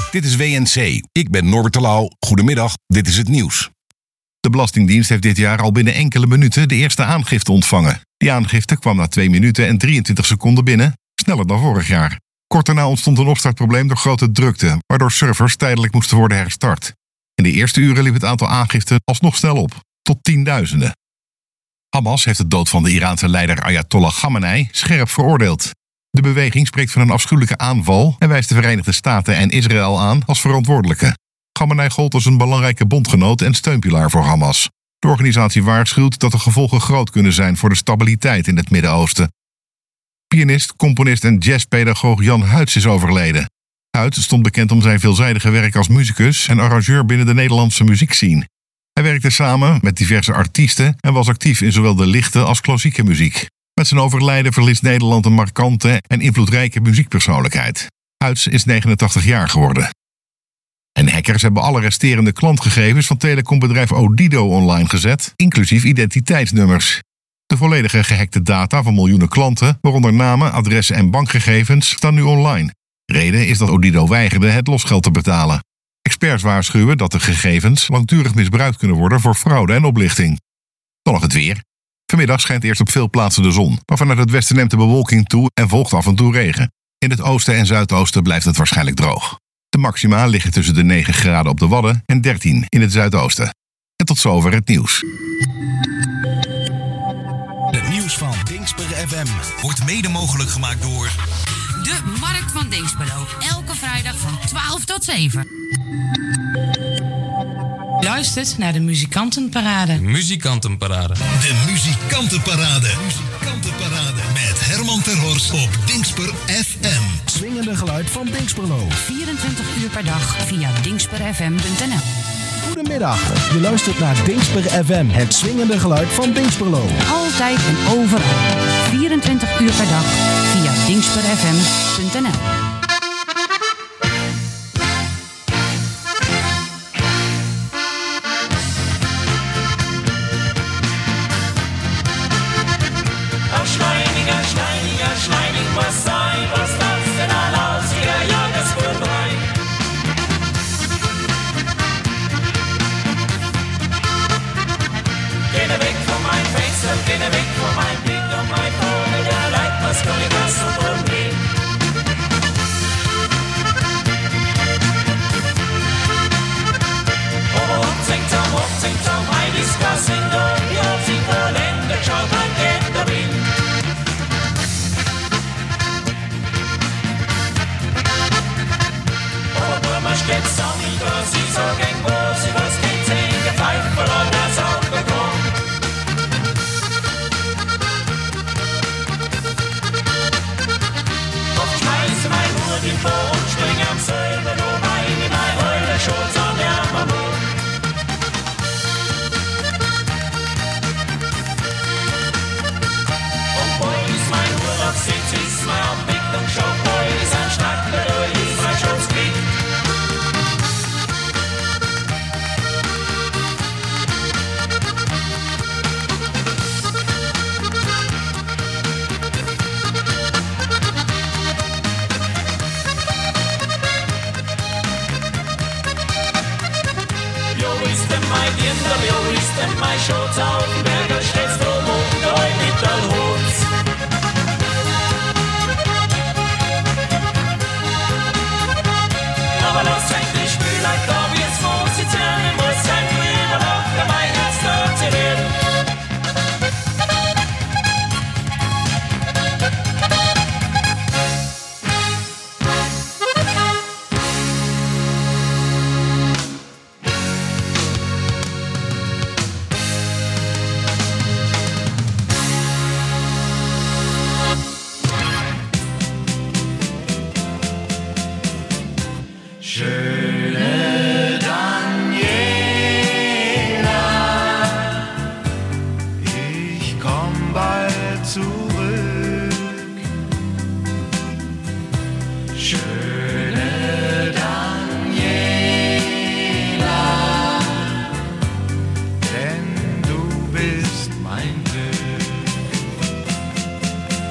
Dit is WNC. Ik ben Norbert de Lauw. Goedemiddag, dit is het nieuws. De Belastingdienst heeft dit jaar al binnen enkele minuten de eerste aangifte ontvangen. Die aangifte kwam na 2 minuten en 23 seconden binnen, sneller dan vorig jaar. Kort daarna ontstond een opstartprobleem door grote drukte, waardoor servers tijdelijk moesten worden herstart. In de eerste uren liep het aantal aangiften alsnog snel op, tot tienduizenden. Hamas heeft de dood van de Iraanse leider Ayatollah Khamenei scherp veroordeeld. De beweging spreekt van een afschuwelijke aanval en wijst de Verenigde Staten en Israël aan als verantwoordelijke. Khamenei gold als een belangrijke bondgenoot en steunpilaar voor Hamas. De organisatie waarschuwt dat de gevolgen groot kunnen zijn voor de stabiliteit in het Midden-Oosten. Pianist, componist en jazzpedagoog Jan Huits is overleden. Huits stond bekend om zijn veelzijdige werk als muzikus en arrangeur binnen de Nederlandse muziekscene. Hij werkte samen met diverse artiesten en was actief in zowel de lichte als klassieke muziek. Met zijn overlijden verliest Nederland een markante en invloedrijke muziekpersoonlijkheid. Huits is 89 jaar geworden. En hackers hebben alle resterende klantgegevens van telecombedrijf Odido online gezet, inclusief identiteitsnummers. De volledige gehackte data van miljoenen klanten, waaronder namen, adressen en bankgegevens, staan nu online. Reden is dat Odido weigerde het losgeld te betalen. Experts waarschuwen dat de gegevens langdurig misbruikt kunnen worden voor fraude en oplichting. Dan nog het weer. Vanmiddag schijnt eerst op veel plaatsen de zon, maar vanuit het westen neemt de bewolking toe en volgt af en toe regen. In het oosten en zuidoosten blijft het waarschijnlijk droog. De maxima liggen tussen de 9 graden op de Wadden en 13 in het zuidoosten. En tot zover het nieuws. Het nieuws van Dingsper FM wordt mede mogelijk gemaakt door de Markt van Dingsperlo. Elke vrijdag van 12 tot 7. Luistert naar de Muzikantenparade. De Muzikantenparade met Herman Terhorst op Dingsper FM. Swingende geluid van Dingsperlo. 24 uur per dag via dingsperfm.nl. Goedemiddag, je luistert naar Dingsper FM, het swingende geluid van Dingsperlo. Altijd en overal. 24 uur per dag via dingsperfm.nl. Schleining, was sein, was das denn alles hier, ja, das vorbei. Geh weg von mein Fenster, geh weg von mein Blick und mein Vogel, der Leid, was kann ich das so umgehen? Hochzingtam, Heidis Kassindo, ja, sie verlendet, schaut ein Kind der Wind. Steht Sonny, was sie so gegen wo sie was geht, sehen, gepfeift verloren, das auch bekommen. Doch schmeiße mein Hut in vor und spring am selben nur rein in mein Heule, Schutz an der Mammut. Und wo ist mein Urlaubssitz, ist meine Abwicklung schon, wo ist ein Schnack, da ist mein Schutzgebiet. Jo ist denn mein Schutz auf dem Berg, stehst du und ein Mittelhutz. Aber lass endlich Spülheit da, wie es muss, die Zähne muss sein, lieber noch, mein Herz dort zu werden.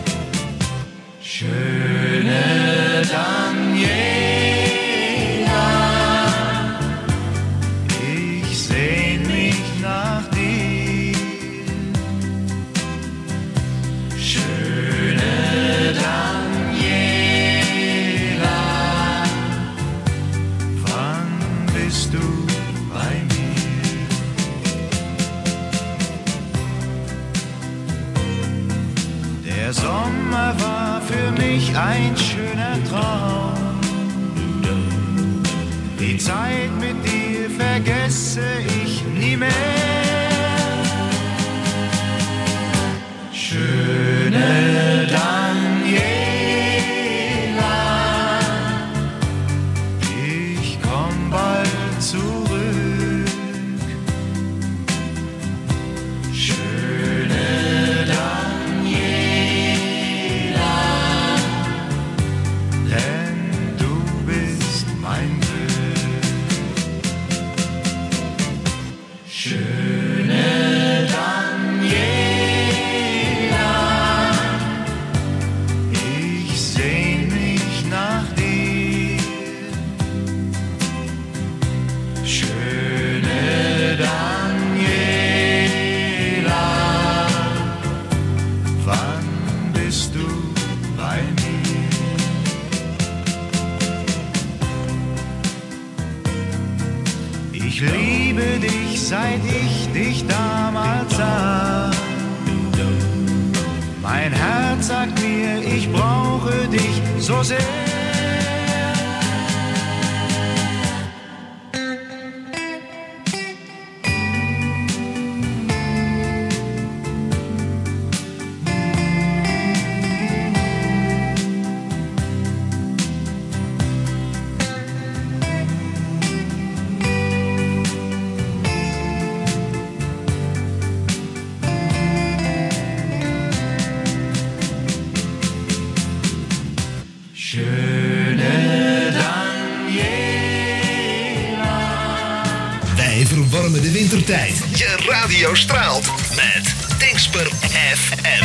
Schöne Daniela. ein schöner Traum. Die Zeit mit dir vergesse ich nie mehr. Schöne Daniela, ich komm bald zurück. Schöne Daniela, denn du bist mein Glück. Schöne Daniela, ich sehn mich nach dir. Schöne Daniela, wann bist du bei mir? Ich liebe dich, seit ich dich damals sah. Mein Herz sagt mir, ich brauche dich so sehr. Schöne Daniela. Wij verwarmen de wintertijd. Je radio straalt met Dingsper FM.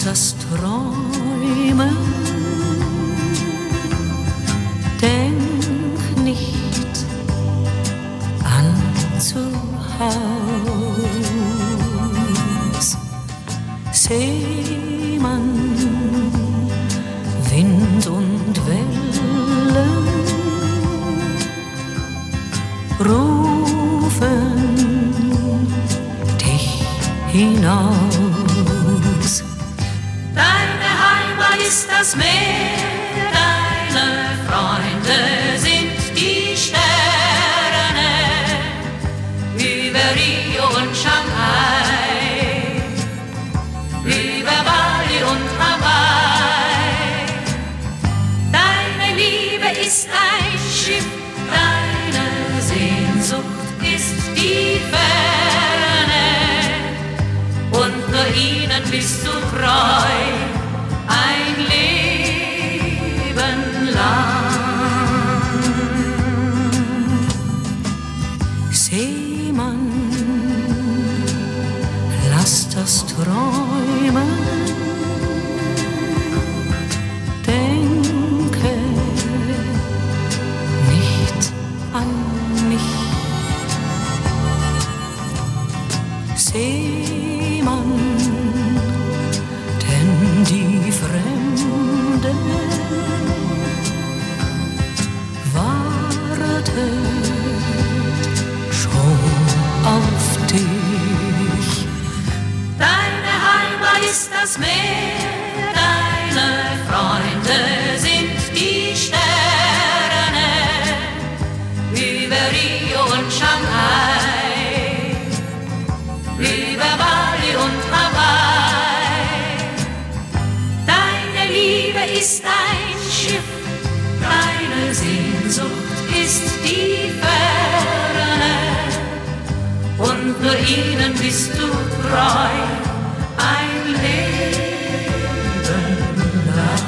das Träumen. Denk nicht an zu Haus. Seemann, Wind und Wellen rufen dich hinaus. Deine Heimat ist das Meer, deine Freunde sind die Sterne über Rio und Shanghai, über Bali und Hawaii. Deine Liebe ist ein Schiff, deine Sehnsucht ist die Ferne, und nur ihnen bist du treu ein Leben lang. Seemann, lass das träumen. Denke nicht an mich. Seemann, denn die Fremde wartet schon auf dich. Deine Heimat ist das Meer, deine Freunde sind die Sterne über Rio und Shanghai, über Bali und Hawaii. Deine Liebe ist ein Schiff, deine Sehnsucht ist die Ferne, und nur ihnen bist du treu ein Leben lang.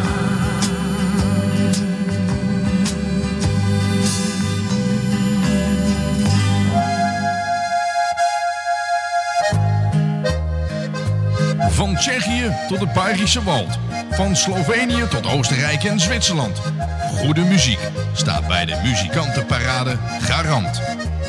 Van Tsjechië tot het Bayerische Wald. Van Slovenië tot Oostenrijk en Zwitserland. Goede muziek staat bij de muzikantenparade garant.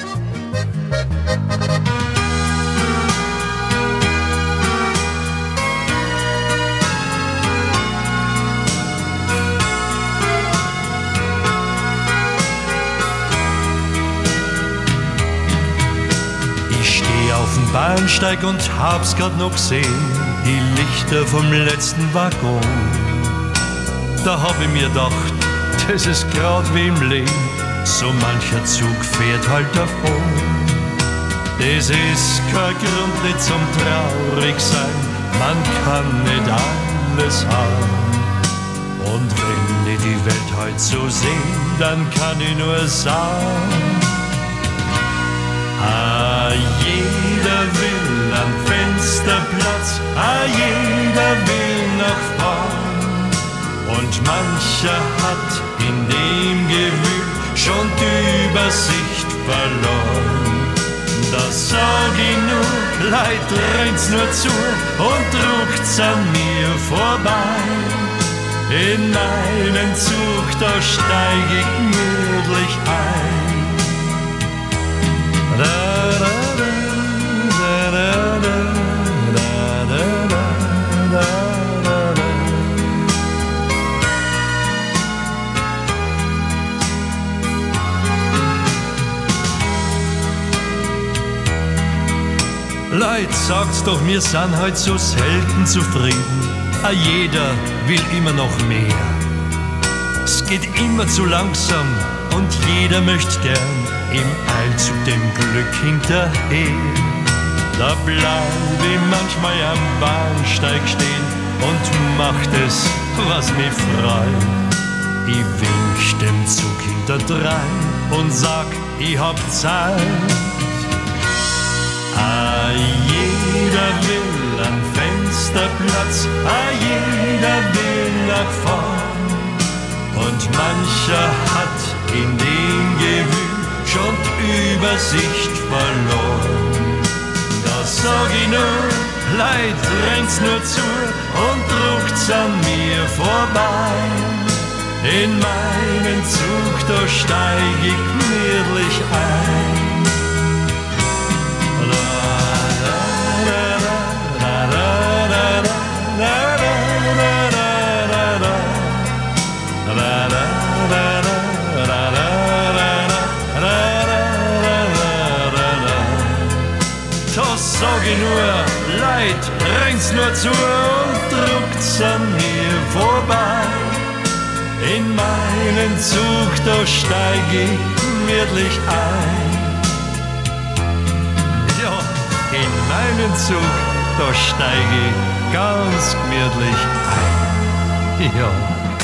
Ich steh auf dem Bahnsteig und hab's grad noch gesehen, die Lichter vom letzten Waggon. Da hab ich mir gedacht, das ist grad wie im Leben, so mancher Zug fährt halt davon. Das ist kein Grund nicht zum traurig sein, man kann nicht alles haben. Und wenn ich die Welt heute so seh, dann kann ich nur sagen, jeder will am Fensterplatz, jeder will nach vorn. Und mancher hat in dem Gewühl schon die Übersicht verloren. Das sag ich nur, Leid rennt's nur zu und druckt's an mir vorbei. In meinen Zug, da steig ich gemütlich ein. Leute, sagt's doch, wir sind heut so selten zufrieden. Jeder will immer noch mehr. Es geht immer zu langsam und jeder möchte gern im Eilzug dem Glück hinterher. Da bleib ich manchmal am Bahnsteig stehen und mach das, was mich freut. Ich wink dem Zug hinterdrein und sag, ich hab Zeit. Jeder will am Fensterplatz, jeder will nach vorn. Und mancher hat in dem Gewühl schon die Übersicht verloren. Das sag ich nur, Leid rennt's nur zu und druckt's an mir vorbei. In meinen Zug, da steig ich gemütlich ein. Das sag ich nur, Leid rennt's nur zu und druckt's an mir vorbei. In meinen Zug, da steig ich gemütlich ein. Ja, in meinen Zug, da steig ich ganz gemütlich ein. Ja.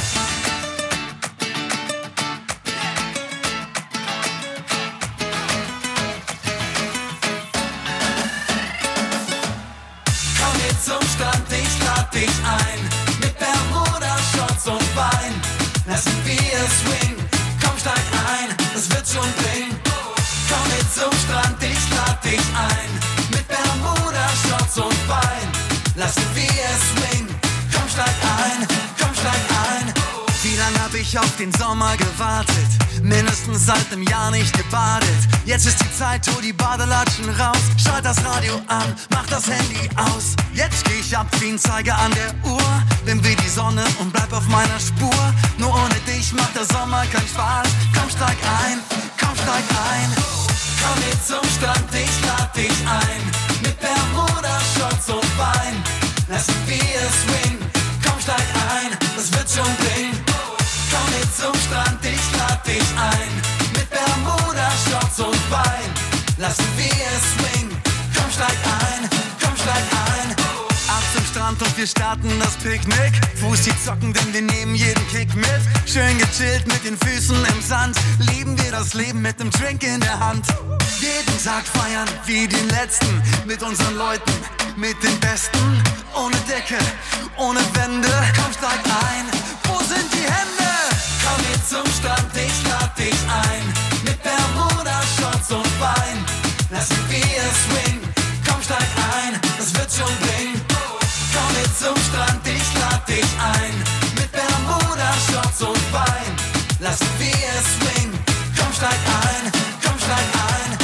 Dich ein, mit Bermuda-Shorts und Wein. Lassen wir swing, komm steig ein, das wird schon bringen. Komm mit zum Strand, ich lad dich ein, mit Bermuda-Shorts und Wein. Lassen wir swing, komm steig ein, komm steig ein. Wie lange hab ich auf den Sommer gewartet? Mindestens seit einem Jahr nicht gebadet. Jetzt ist die Zeit, hol die Badelatschen raus. Schalt das Radio an, mach das Handy aus. Jetzt geh ich ab wie ein Zeiger an der Uhr. Bin wie die Sonne und bleib auf meiner Spur. Nur ohne dich macht der Sommer keinen Spaß. Komm steig ein, komm steig ein. Komm mit zum Strand, ich lad dich ein. Mit Bermuda-Shorts und Wein. Lassen wir swing, komm steig ein, das wird schon bringen. Komm mit zum Strand, ich lad dich ein. Mit Bermuda-Shorts und Wein. Lassen wir swing, komm steig ein, komm steig ein. Ab zum Strand und wir starten das Picknick. Fuß die Zocken, denn wir nehmen jeden Kick mit. Schön gechillt mit den Füßen im Sand. Lieben wir das Leben mit nem Drink in der Hand. Jeden Tag feiern wie den letzten. Mit unseren Leuten, mit den Besten. Ohne Decke, ohne Wände. Komm steig ein, wo sind die Hände? Komm mit zum Strand, ich lad dich ein. Mit Bermuda-Shorts und Wein. Lassen wir swing, komm steig ein, das wird schon bringen. Komm mit zum Strand, ich lad dich ein. Mit Bermuda-Shorts und Wein. Lassen wir swing, komm steig ein, komm steig ein.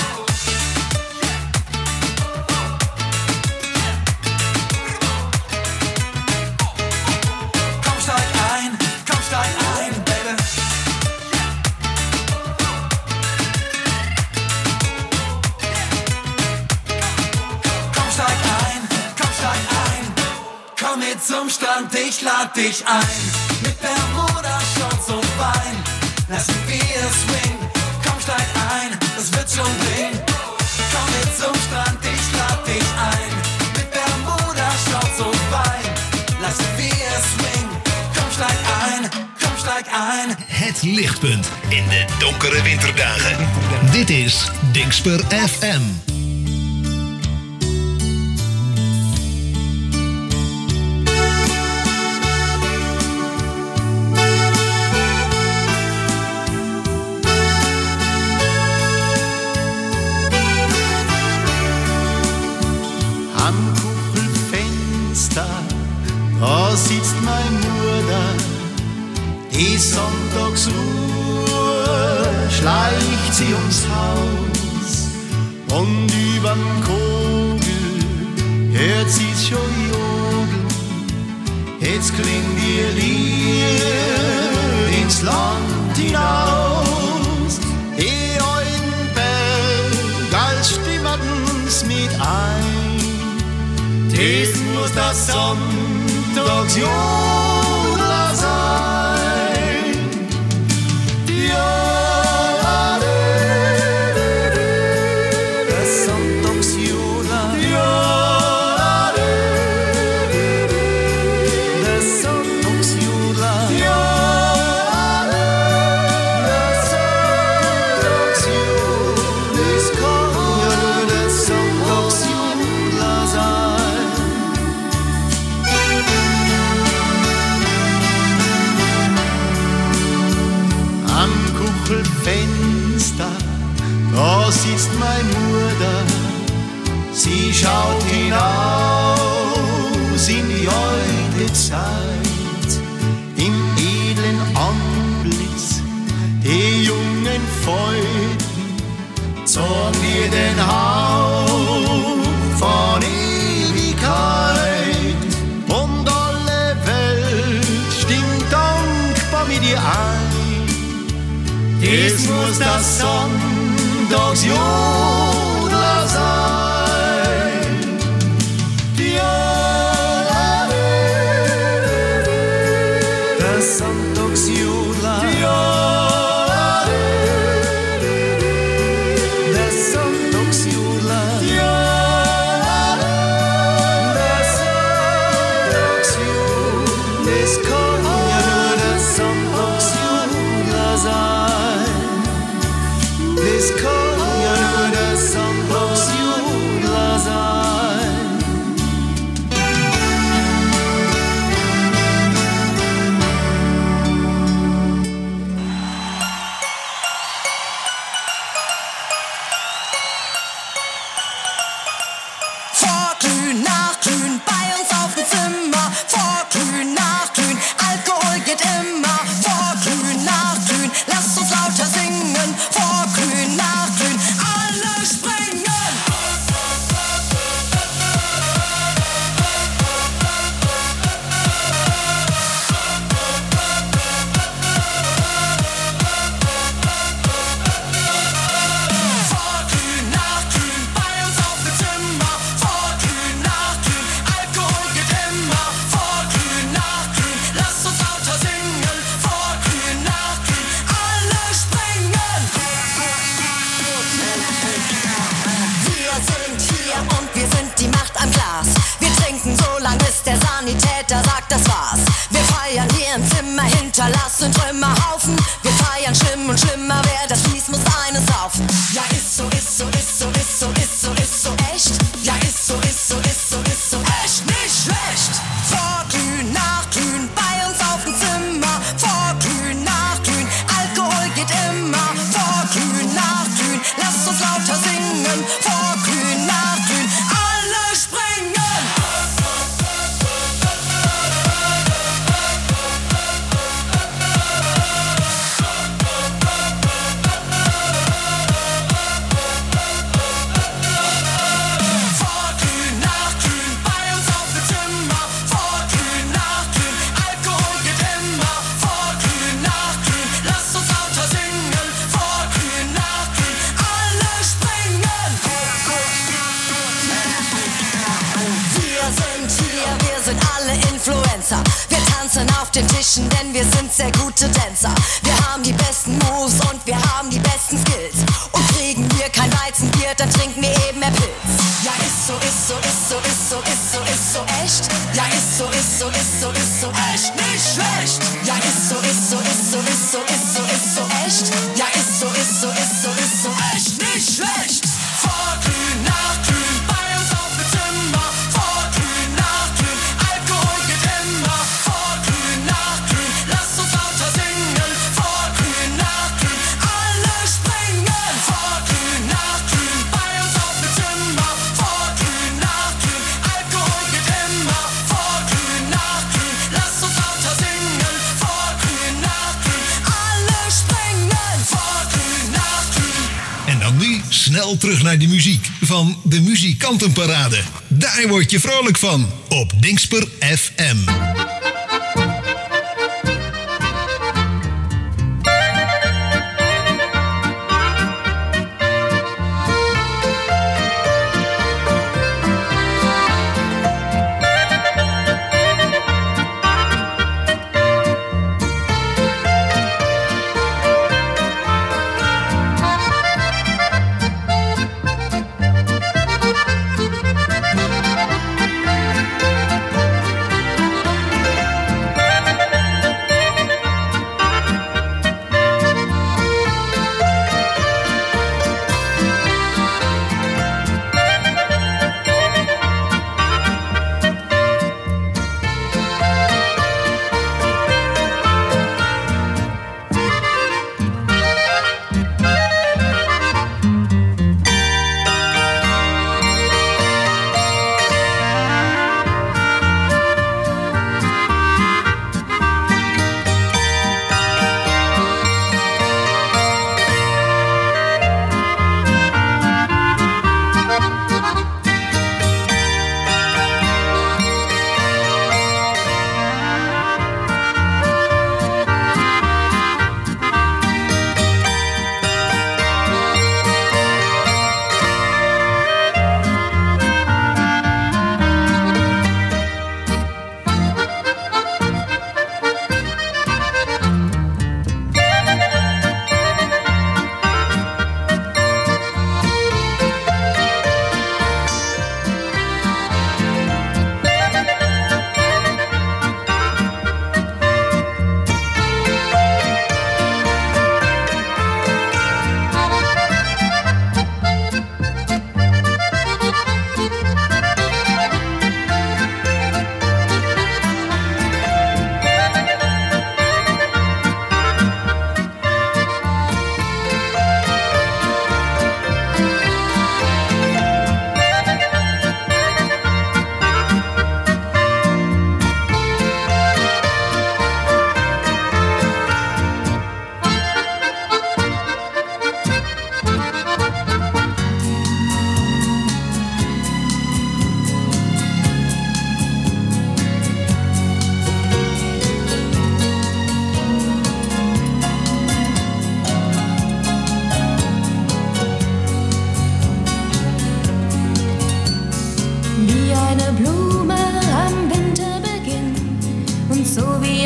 Komm steig ein, Baby. Komm steig ein. Komm mit zum Strand, ich lad dich ein. Mit Bermuda-Shorts und Wein. Lassen wir swing, komm steig ein, das wird schon bringen. Komm mit zum Strand, ich lad dich ein. Mit Bermuda-Shorts und Wein. Lassen wir swing, komm steig ein, komm steig ein. Het lichtpunt in de donkere winterdagen. Dit is Dingsper FM. Am Kuchelfenster, da sitzt mein Mutter, die Sonntagsruhe schleicht sie ums Haus und überm Kogel hört sie's schon jodeln. Jetzt klingt ihr Lied ins Land hinaus, die alten Berg als stimmerten's mit ein. Das muss das Sonntagsjodler sein. Ja, das Sonntagsjodler. Ja, das Sonntagsjodler. Ja, das Sonntagsjodler. Das kann ja das Sonntagsjodler sein. Hochzeit im edlen Antlitz die jungen Freuden zogen wir den Hauch von Ewigkeit und alle Welt stimmt dankbar mit dir ein. Dies muss das Sonntagsjodler sein. Der Sonntagsjodler. Der Sonntagsjodler. Der Sonntagsjodler. Es kann ja nur der Sonntagsjodler sein. Es kann ja nur der Sonntagsjodler sein. Vorglühen, nachglühen, bei uns auf dem Zimmer. Vorglühen, nachglühen, Alkohol geht immer. Vorglühen, nachglühen, lasst uns lauter singen. Vorglühen, nachglühen, alle springen. Vorglühen, nachglühen, bei uns auf dem Zimmer. Vorglühen, nachglühen, Alkohol geht immer. Vorglühen, nachglühen, lasst uns lauter singen. Vorglühen, nachglühen, alle springen. Wir sind hier und wir sind die Macht am Glas. Wir trinken so lang, bis der Sanitäter sagt, das war's. Wir feiern hier im Zimmer, hinterlassen Trümmerhaufen. Wir feiern schlimm und schlimmer, wer das liest, muss eines saufen. Ja, ist so, ist so, ist so, ist so, ist so, ist so echt. Ja, ist so, ist so, ist so, ist so echt nicht schlecht. Vorglühen, nachglühen, bei uns auf dem Zimmer. Vorglühen, nachglühen, Alkohol geht immer. Vorglühen, nachglühen, lasst uns lauter singen. Vorglühen, nachglühen, alle springen. Vorglühen, nachglühen, bei uns auf dem Zimmer. Vorglühen, nachglühen, Alkohol geht immer. Vorglühen, nachglühen, lasst uns lauter singen. Vorglühen, nachglühen, alle springen. Wir sind hier, wir sind alle Influencer. Wir tanzen auf den Tischen, denn wir sind sehr gute Tänzer. Wir haben die besten Moves und wir haben die besten Skills. Und kriegen wir kein Weizenbier, dann trinken wir eben mehr Pilz. Ja, ist so, ist so, ist so, ist so, ist so, ist so echt. Ja, ist so, ist so, ist so, ist so echt nicht schlecht. Ja, ist so, ist so, ist so, ist so, ist so, ist so echt. Ja, ist so, ist so, ist so, ist so echt nicht schlecht. Vorglühen, nachglühen, bei uns auf dem Zimmer. Vorglühen, nachglühen, Alkohol geht immer. Vorglühen, nachglühen, lasst uns lauter singen. Vorglühen, nachglühen, alle springen. Vorglühen, nachglühen, bei uns auf dem Zimmer. Vorglühen, nachglühen, Alkohol geht immer. Vorglühen, nachglühen, lasst uns lauter singen. Vorglühen, nachglühen, alle springen. Vorglühen, nachglühen. En dan nu snel terug naar de muziek van de Muzikantenparade. Daar word je vrolijk van op Dingsper FM.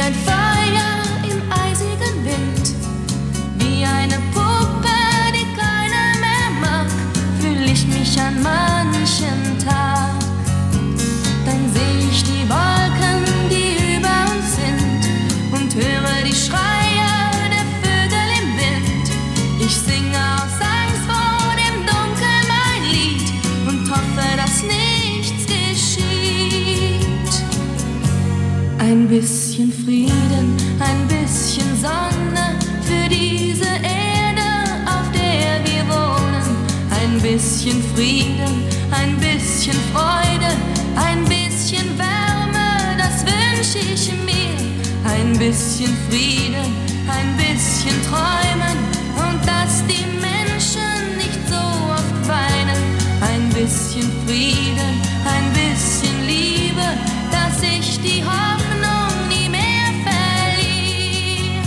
ein Feuer im eisigen Wind, wie eine Puppe, die keiner mehr mag, fühl ich mich an manchen Tag. Dann seh ich die Wolken, die über uns sind, und höre die Schreie der Vögel im Wind. Ich singe aus Angst vor dem Dunkel mein Lied und hoffe, dass nichts geschieht. Ein bisschen Frieden, ein bisschen Sonne für diese Erde, auf der wir wohnen. Ein bisschen Frieden, ein bisschen Freude, ein bisschen Wärme, das wünsche ich mir. Ein bisschen Frieden, ein bisschen Träumen und dass die Menschen nicht so oft weinen. Ein bisschen Frieden, ein bisschen Liebe, dass ich die Hoffnung nie mehr verliere.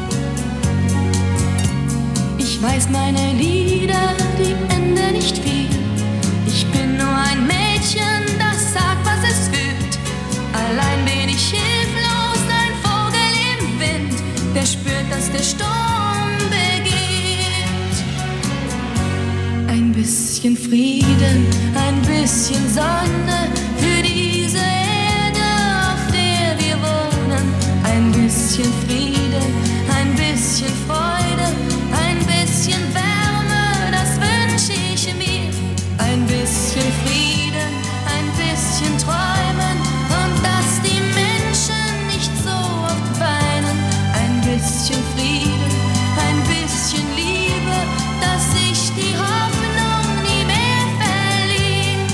Ich weiß, meine Lieder, die enden nicht viel. Ich bin nur ein Mädchen, das sagt, was es fühlt. Allein bin ich hilflos, ein Vogel im Wind, der spürt, dass der Sturm beginnt. Ein bisschen Frieden, ein bisschen Sonne für diese Erde, auf der wir wohnen. Ein bisschen Frieden, ein bisschen Freude, ein bisschen Wärme, das wünsche ich mir. Ein bisschen Frieden, ein bisschen Träumen und dass die Menschen nicht so oft weinen. Ein bisschen Frieden, ein bisschen Liebe, dass ich die Hoffnung nie mehr verliere.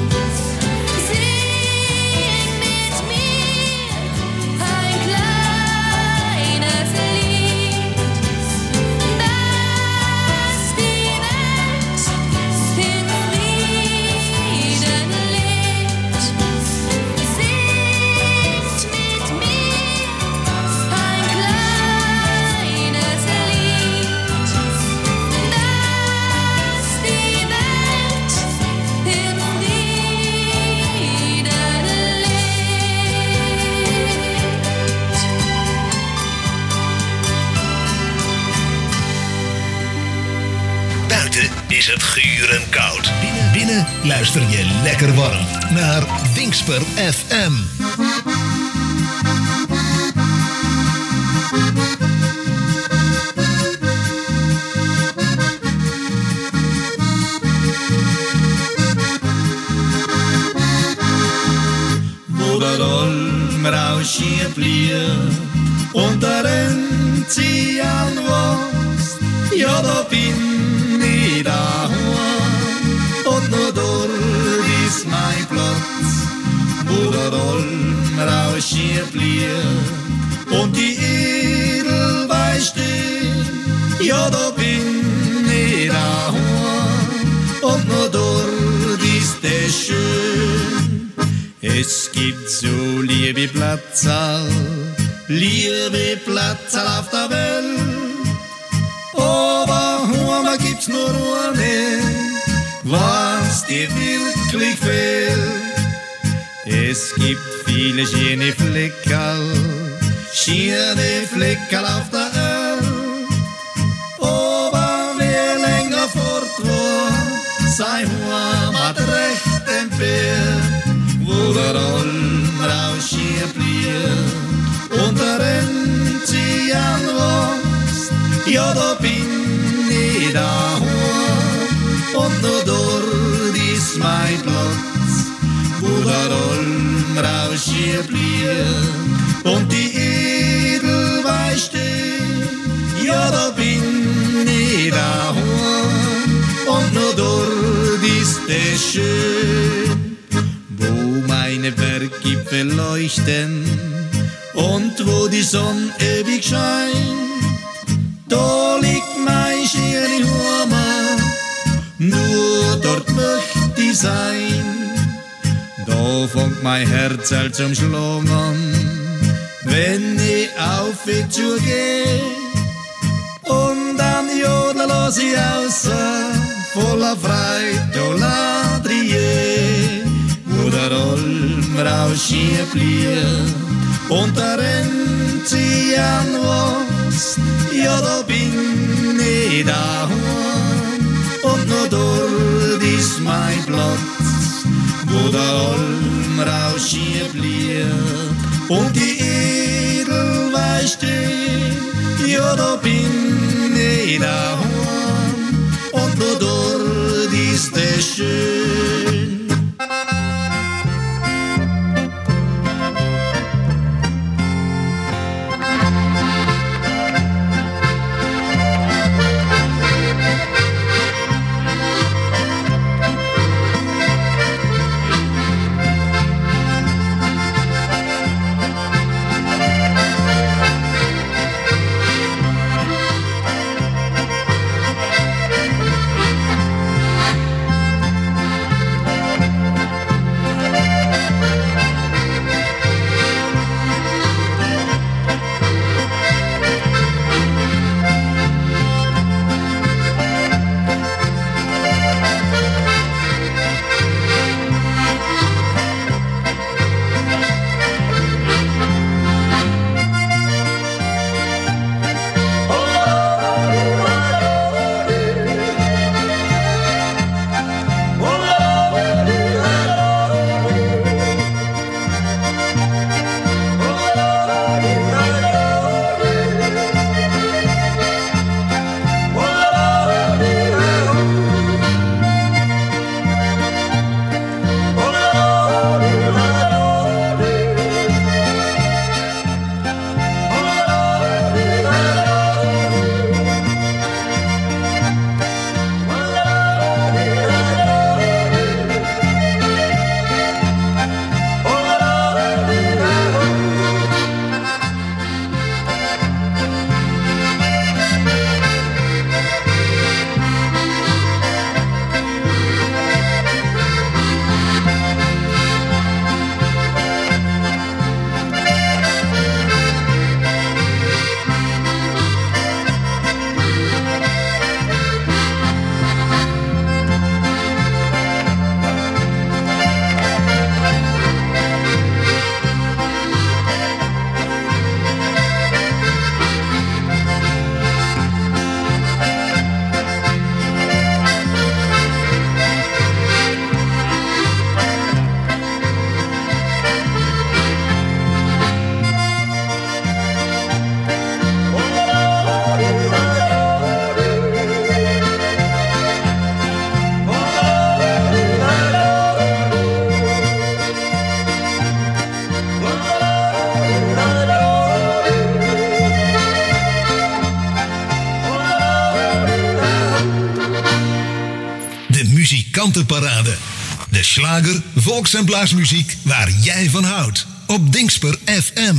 Sing mit mir ein kleines Lied, dass die Welt in Frieden lebt. Singt mit mir ein kleines Lied, dass die Welt in Frieden lebt. Buiten is het guur en koud. Binnen luister je lekker warm naar Dingsper FM. Wo der Olmrausch hier blieb und der Enzian wächst, ja da bin ich daheim und nur dort ist mein Platz. Wo der Olmrausch hier blieb und die Edelweiß steht, ja da bin ich daheim und nur dort ist es schön. Es gibt so liebe Platzal auf der Welt, aber Heim gibt's nur eine, was dir wirklich fehlt. Es gibt viele schöne Fleckerl auf der Welt, aber wer länger fort war, sein Heim hat recht empfiehlt. Wo der Olmrausch hier blieb und der Enzian wächst, ja da bin ich daheim und nur dort ist mein Platz. Wo der Olmrausch hier blieb und die Edelweiß steht, ja da bin ich daheim und nur dort ist es schön. Wo meine Berggipfel leuchten und wo die Sonne ewig scheint, da liegt mein schöne Heimat, nur dort möchte ich sein. Da fängt mein Herz halt zum Schlagen an, wenn ich auf die Tür geh, und dann jodel los ich außer voller Freude, oh Ladrier. Wo der Olmrausch hier blieb und der sie an was, ja da bin ich daheim. Und nur dort ist mein Platz, wo der Almrausch hier blieb. Und die Edelweiß stehen, ja da bin ich daheim. Und nur dort ist es schön. Muzikantenparade. De slager, volks- en blaasmuziek waar jij van houdt. Op Dingsper FM.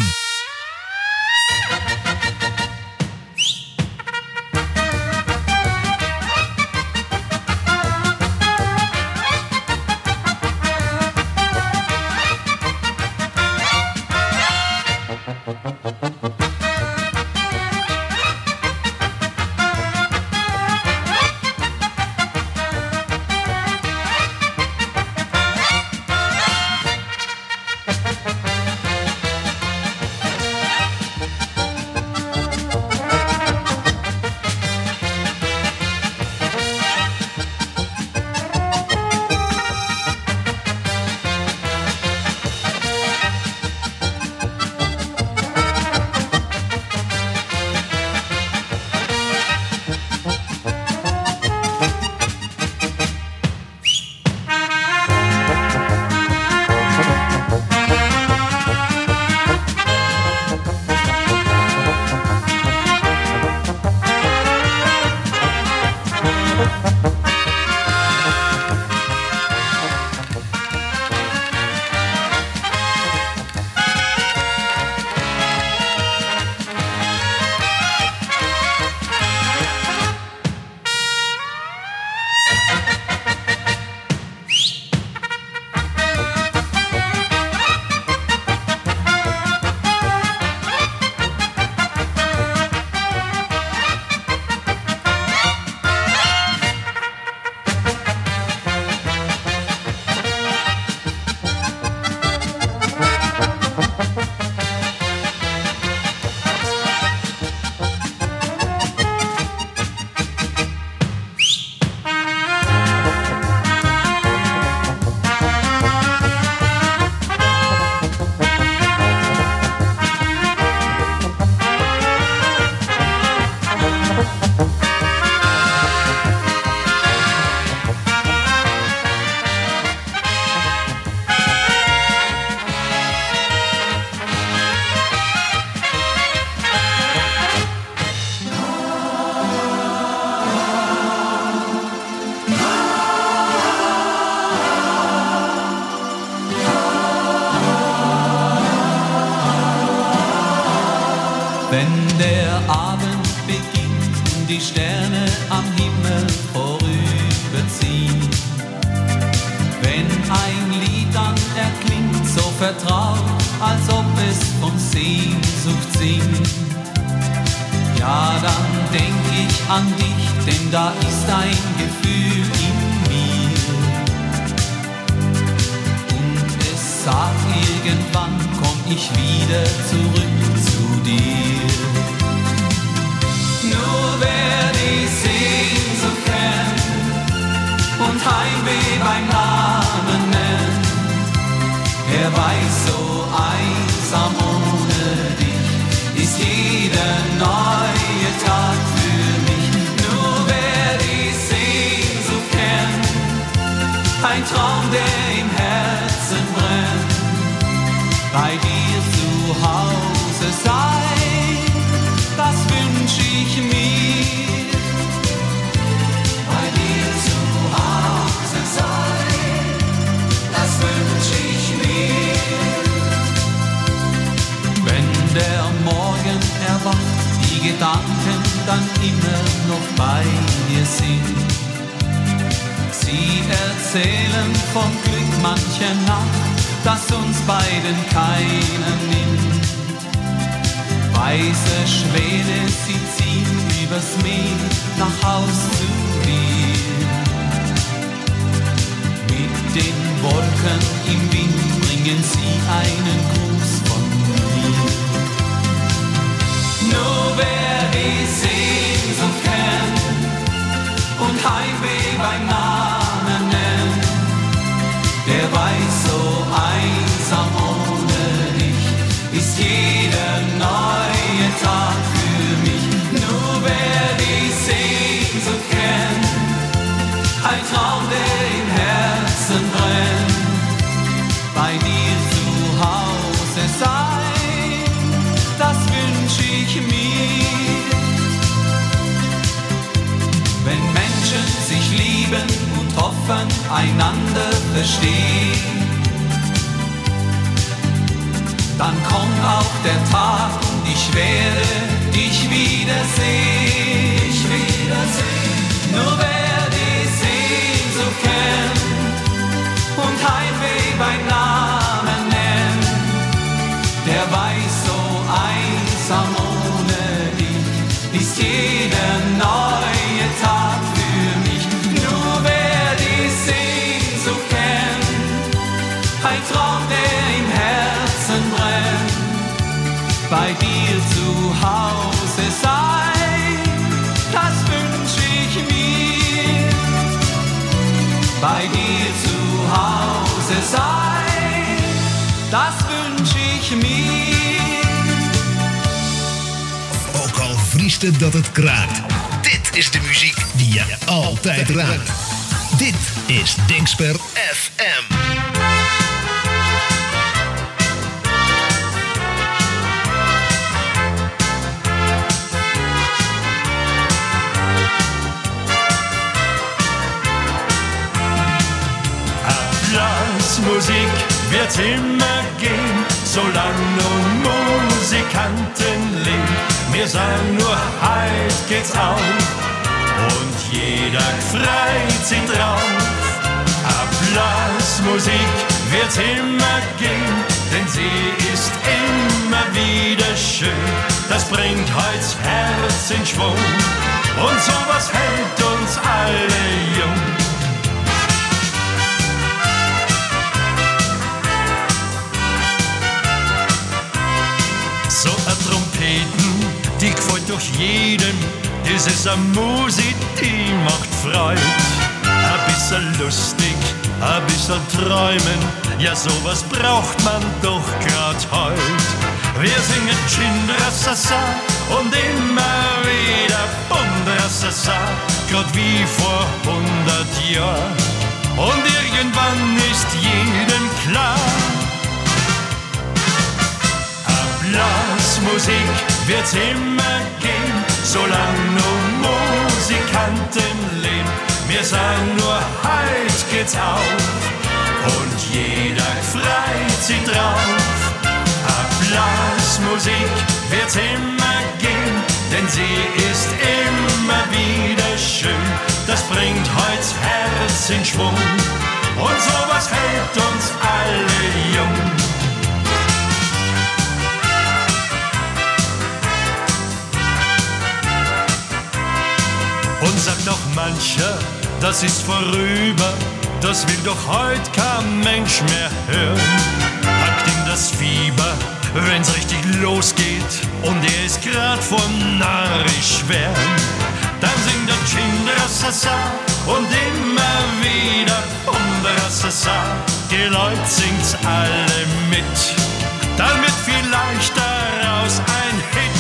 Wenn der Abend beginnt, die Sterne am Himmel vorüberziehen. Wenn ein Lied dann erklingt, so vertraut, als ob es von Sehnsucht singt. Ja, dann denk ich an dich, denn da ist ein Gefühl in mir. Und es sagt irgendwann, komm ich wieder zurück zu dir. Nur wer die Sehnsucht kennt und Heimweh beim Namen nennt, der weiß, so einsam ohne dich ist jeder neue Tag für mich. Nur wer die Sehnsucht kennt, ein Traum, der im Herzen brennt, bei dir zu Hause sein, das wünsch ich mir. Bei dir zu Hause sein, das wünsch ich mir. Wenn der Morgen erwacht, die Gedanken dann immer noch bei dir sind. Sie erzählen vom Glück mancher Nacht, das uns beiden keiner nimmt. Weiße Schwäne, sie ziehen übers Meer nach Haus zu dir. Mit den Wolken im Wind bringen sie einen Gruß von mir. Nur wer die Sehnsucht kennt und Heimweh beim Namen nennt, der weiß, so einsam ohne dich ist jeder neue Tag für mich. Nur wer die Sehnsucht kennt, ein Traum, der im Herzen brennt, bei dir zu Hause sein, das wünsch ich mir. Wenn Menschen sich lieben und hoffen, einander verstehen, dann kommt auch der Tag und ich werde dich wiedersehen. Nur wer die Sehnsucht kennt und Heimweh beim Namen nennt, der weiß, so einsam ohne dich ist jeder neue Tag für mich. Nur wer die Sehnsucht kennt, ein Traum, der im Herzen brennt, bei dir zu Hause sein, das wünsch ich mir. Bei dir zu Hause sein, das wünsch ich mir. Ook al vriest het dat het kraakt. Dit is de muziek die je altijd raakt. Dit is Dingsper FM. Musik wird immer gehen, solange nur Musikanten leben. Wir sagen nur, heut geht's auf und jeder freit sich drauf. Applausmusik wird immer gehen, denn sie ist immer wieder schön. Das bringt heut's Herz in Schwung und sowas hält uns alle jung. So a Trompeten, die gefällt durch jeden. Das ist a Musik, die macht Freude. A bisschen lustig, a bisschen träumen, ja sowas braucht man doch grad heut. Wir singen Chindrasasa und immer wieder Bundrasasa, grad wie vor 100 Jahren. Und irgendwann ist jedem klar, Blasmusik wird's immer gehen, solange nur Musikanten leben. Wir sagen nur, heut geht's auf und jeder freit sich drauf. Blasmusik Blasmusik wird immer gehen, denn sie ist immer wieder schön. Das bringt heut's Herz in Schwung und sowas hält uns alle jung. Und sagt doch mancher, das ist vorüber, das will doch heut kein Mensch mehr hören. Packt ihm das Fieber, wenn's richtig losgeht und er ist grad vom narrisch werden. Dann singt der Chindrasasa und immer wieder Umdrasasa. Die Leute singt's alle mit, dann wird vielleicht daraus ein Hit.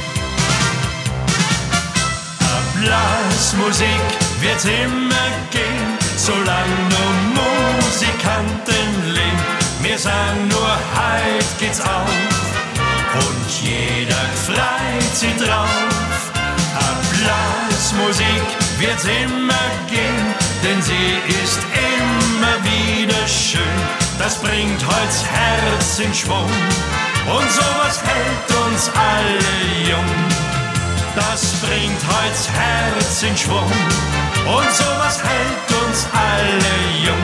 Blasmusik wird immer gehen, solange nur Musikanten leben. Wir sagen nur, heut geht's auf und jeder freit sich drauf. Blasmusik wird immer gehen, denn sie ist immer wieder schön. Das bringt heut's Herz in Schwung und sowas hält uns alle jung. Das bringt heut's Herz in Schwung und sowas hält uns alle jung.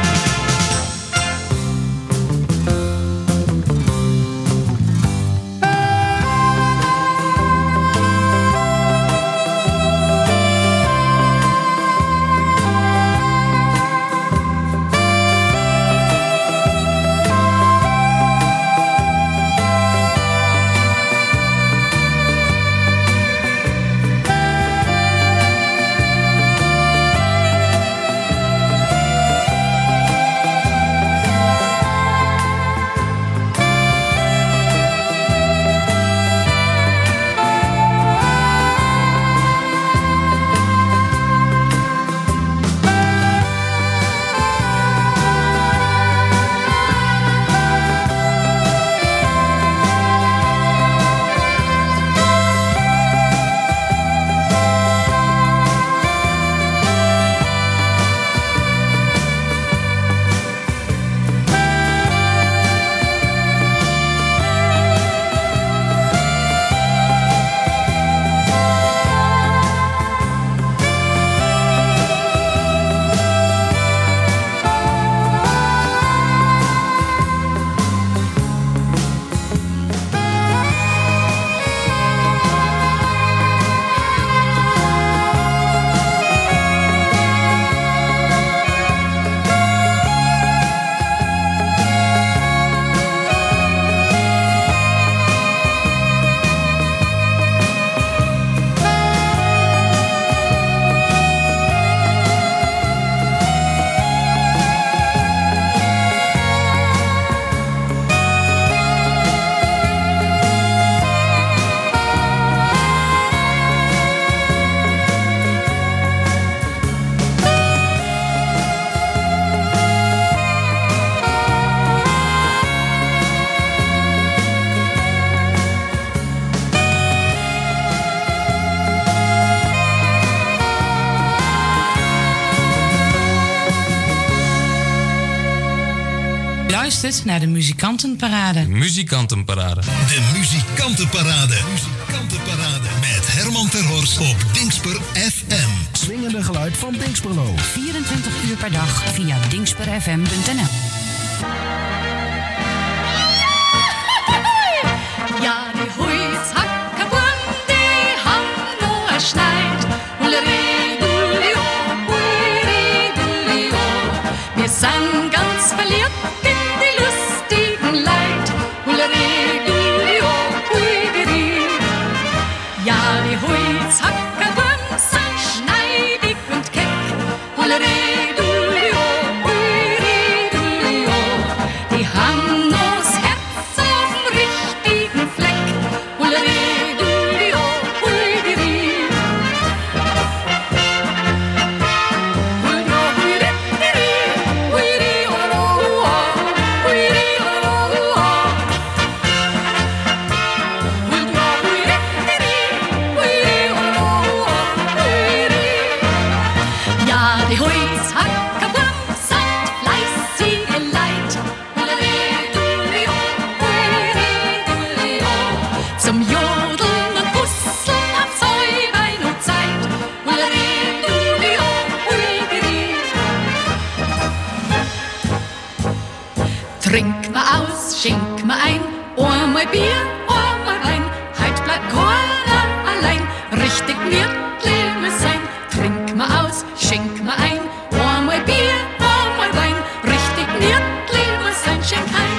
Luistert naar de Muzikantenparade. Muzikantenparade. De Muzikantenparade. Muzikantenparade. Met Herman Terhorst op Dingsper FM. Swingende geluid van Dingsperlo. 24 uur per dag via dingsperfm.nl. Ja, die Huizhackerburm, die haben nur erschneit. Hulleri-dulli-o, hulleri-dulli-o. Wir sind ganz verliebt in die lustigen Leid. Hulleri-dulli-o, hulleri. Ja, die Huizhackerburm sind schneidig und keck. Hulleri-dulli-o, hulleri-dulli-o. zum Jodeln und Pusseln ab Säubein und Zeit. Trink mal aus, schenk mal ein, einmal Bier, einmal Wein. Heut bleibt keiner allein, richtig wird Leben sein. Trink mal aus, schenk mal ein, einmal Bier, einmal Wein. Richtig wird Leben sein, schenk ein.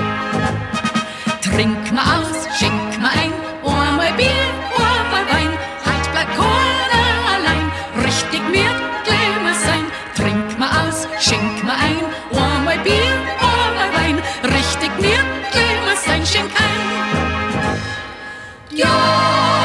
Trink mal aus, schenk mal ein, einmal Bier, einmal Wein. Heut bleibt keiner allein, richtig wird Leben sein. Trink mal aus, schenk mal ein, einmal Bier, einmal Wein. Richtig wird Leben sein, schenk ein. Ja.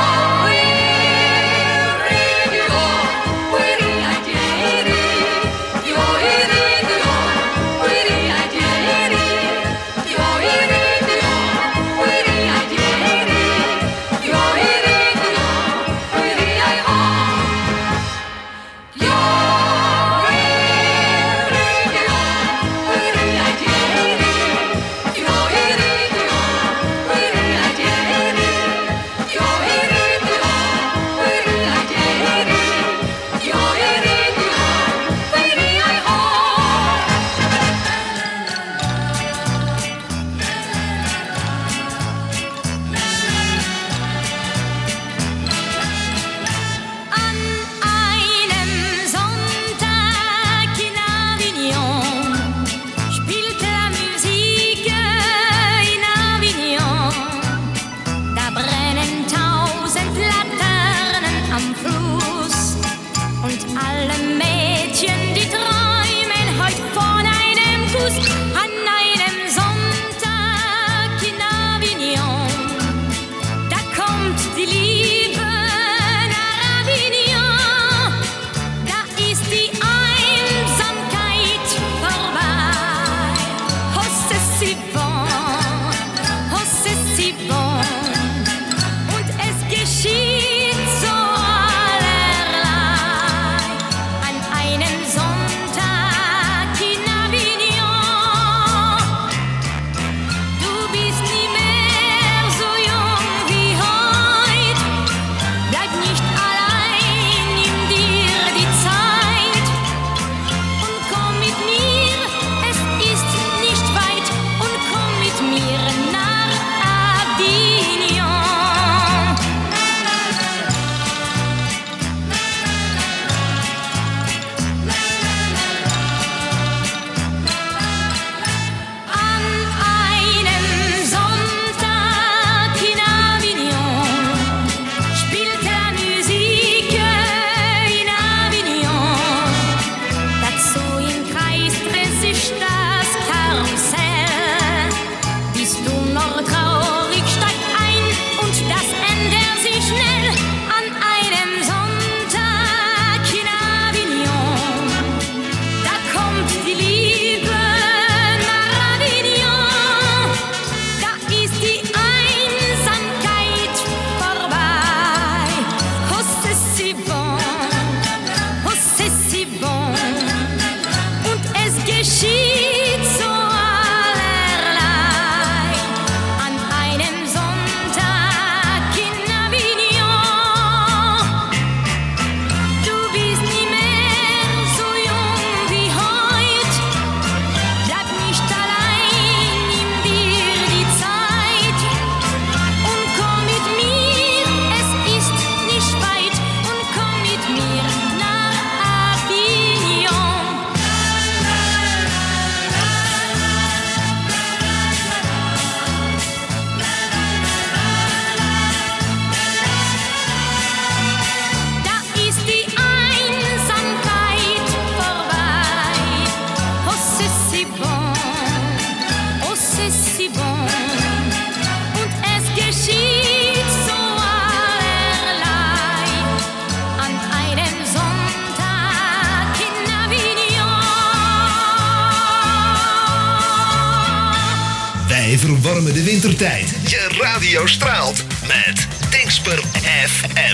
Wij verwarmen de wintertijd. Je radio straalt met Dingsper FM.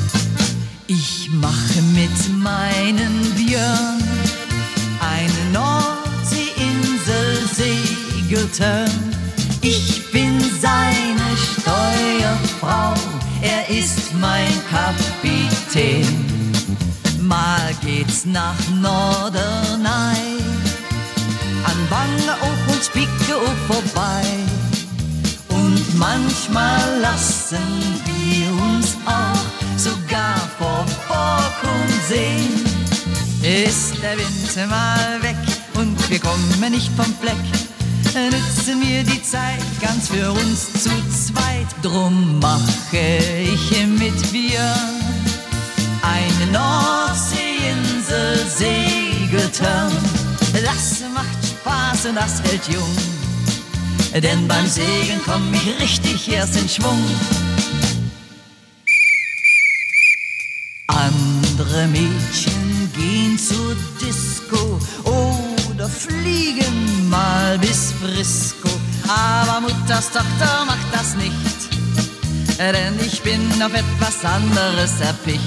Ich mache mit meinen Björn eine neue Siegeltern. Ich bin seine Steuerfrau, er ist mein Kapitän. Mal geht's nach Norderney, an Wangerooge und Spiekeroog vorbei. Und manchmal lassen wir uns auch sogar vor Borkum sehen. Ist der Wind mal weg und wir kommen nicht vom Fleck, nützen wir die Zeit ganz für uns zu zweit. Drum mache ich mit Björn eine Nordseeinsel Segeltörn. Das macht Spaß und das hält jung, denn beim Segeln komm ich richtig erst in Schwung. Andere Mädchen gehen zur Disco oder fliegen mal bis Frisco, aber Mutters Tochter macht das nicht, denn ich bin auf etwas anderes erpicht.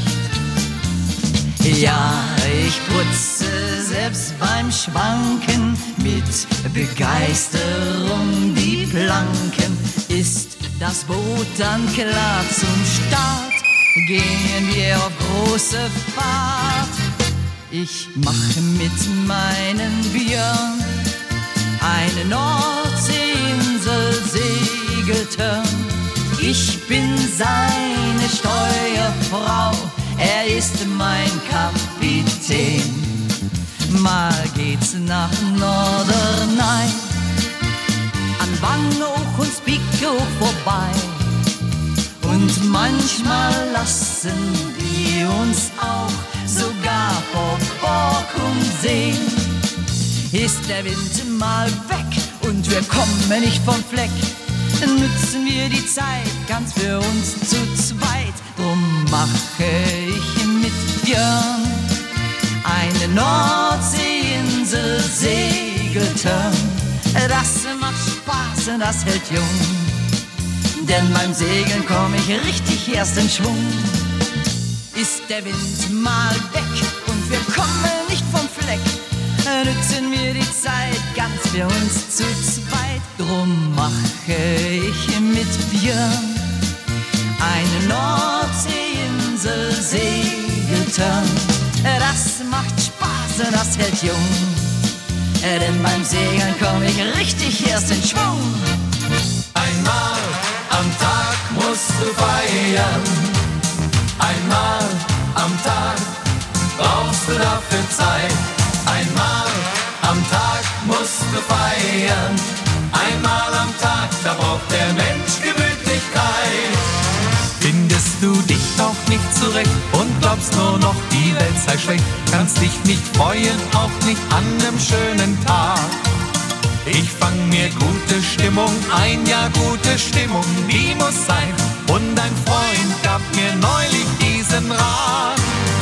Ja, ich putze selbst beim Schwanken mit Begeisterung die Planken. Ist das Boot dann klar zum Start, gehen wir auf große Fahrt. Ich mache mit meinem Björn eine Nordseeinsel Segeltörn. Ich bin seine Steuerfrau, er ist mein Kapitän. Mal geht's nach Norderney, an Wangerooge und Spiekeroog vorbei. Und manchmal lassen wir uns auch sogar vor Borkum sehen. Ist der Wind mal weg und wir kommen nicht vom Fleck, nützen wir die Zeit ganz für uns zu zweit. Drum mache ich mit Björn eine Nordseeinsel Segeltörn. Das macht Spaß und das hält jung, denn beim Segeln komm ich richtig erst in Schwung. Ist der Wind mal weg und wir kommen nicht vom Fleck, nützen wir die Zeit ganz für uns zu zweit. Drum mache ich mit Björn eine Nordseeinsel Segeltörn. Das macht Spaß und das hält jung, denn beim Segeln komm ich richtig erst in Schwung. Einmal am Tag musst du feiern, einmal am Tag brauchst du dafür Zeit. Einmal am Tag musst du feiern, einmal am Tag, da braucht der Mensch Gemütlichkeit. Findest du dich auch nicht zurecht und glaubst nur noch, die Welt sei schlecht, kannst dich nicht freuen, auch nicht an einem schönen Tag. Ich fang mir gute Stimmung ein, ja gute Stimmung, die muss sein. Und ein Freund gab mir neulich diesen Rat.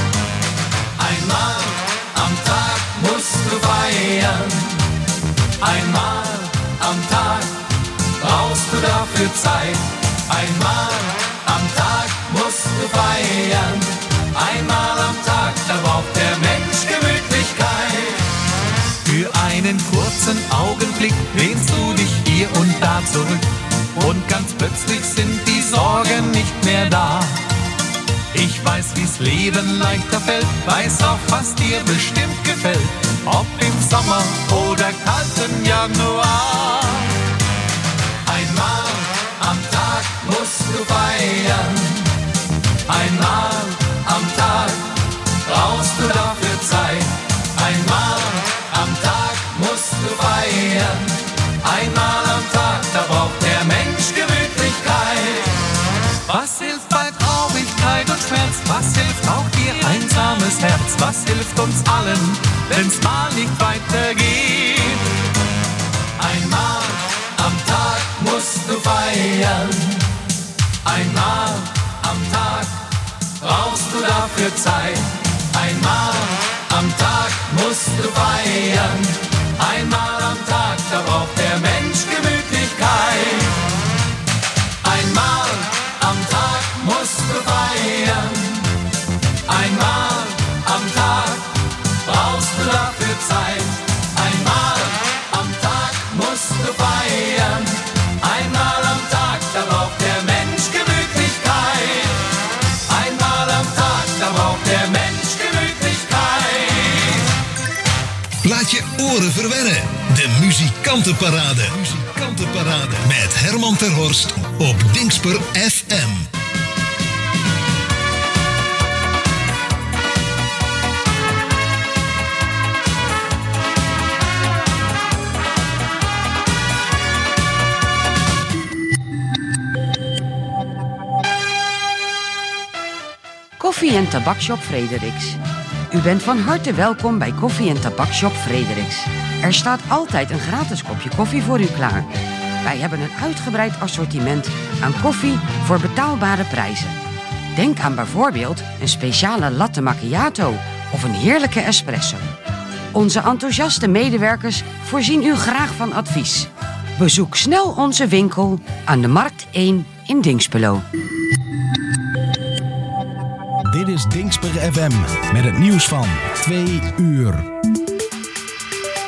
Einmal am Tag musst du feiern, einmal am Tag brauchst du dafür Zeit. Einmal am Tag musst du feiern, einmal am Tag, da braucht der Mensch Gemütlichkeit. Für einen kurzen Augenblick lehnst du dich hier und da zurück und ganz plötzlich sind die Sorgen nicht mehr da. Ich weiß, wie's Leben leichter fällt, weiß auch, was dir bestimmt gefällt, ob im Sommer oder kalten Januar. Einmal am Tag musst du feiern, einmal am Tag brauchst du dafür Zeit. Einmal am Tag musst du feiern, einmal am Tag, da braucht der Mensch Gemütlichkeit. Was hilft bei Traurigkeit und Schmerz? Was hilft auch dir einsames Herz? Was hilft uns allen, wenn's mal nicht weitergeht? Einmal am Tag musst du feiern, einmal am Tag brauchst du dafür Zeit. Einmal am Tag musst du feiern, einmal am Tag, da braucht der Mensch Gemütlichkeit. Einmal am Tag musst du feiern, einmal am Tag brauchst du dafür Zeit. Einmal am Tag musst du feiern. oren verwennen. De Muzikantenparade. Met Herman ter Horst op Dingsper FM. Koffie- en Tabakshop Frederiks. U bent van harte welkom bij Koffie- en Tabakshop Frederiks. Er staat altijd een gratis kopje koffie voor u klaar. Wij hebben een uitgebreid assortiment aan koffie voor betaalbare prijzen. Denk aan bijvoorbeeld een speciale latte macchiato of een heerlijke espresso. Onze enthousiaste medewerkers voorzien u graag van advies. Bezoek snel onze winkel aan de Markt 1 in Dinxperlo. Dit is Dingsper FM met het nieuws van 2 uur.